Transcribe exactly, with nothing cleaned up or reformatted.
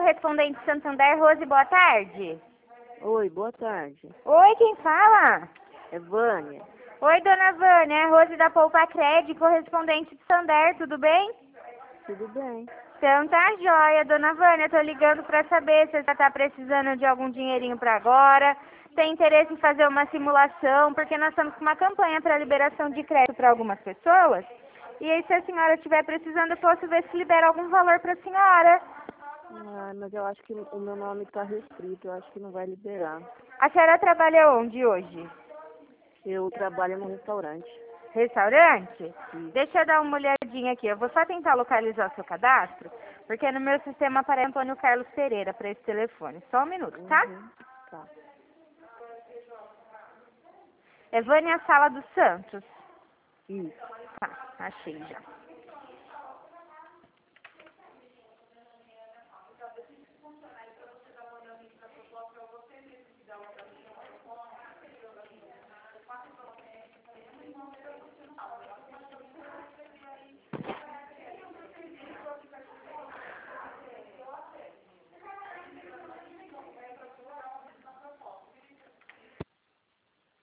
correspondente Santander, Rose, boa tarde. Oi, boa tarde. Oi, quem fala? É Vânia. Oi, dona Vânia, é Rose da Poupa Cred, correspondente de Santander, tudo bem? Tudo bem? Então tá joia, dona Vânia, tô ligando pra saber se você tá precisando de algum dinheirinho pra agora, tem interesse em fazer uma simulação, porque nós estamos com uma campanha para liberação de crédito para algumas pessoas, e aí se a senhora estiver precisando, eu posso ver se libera algum valor pra senhora. Ah, mas eu acho que o meu nome está restrito, eu acho que não vai liberar. A senhora trabalha onde hoje? Eu trabalho no restaurante. Restaurante? Sim. Deixa eu dar uma olhadinha aqui. Eu vou só tentar localizar o seu cadastro, porque no meu sistema aparece Antônio Carlos Pereira para esse telefone. Só um minuto, tá? Uhum, tá. É Vânia Sala dos Santos. Isso. Tá, achei já.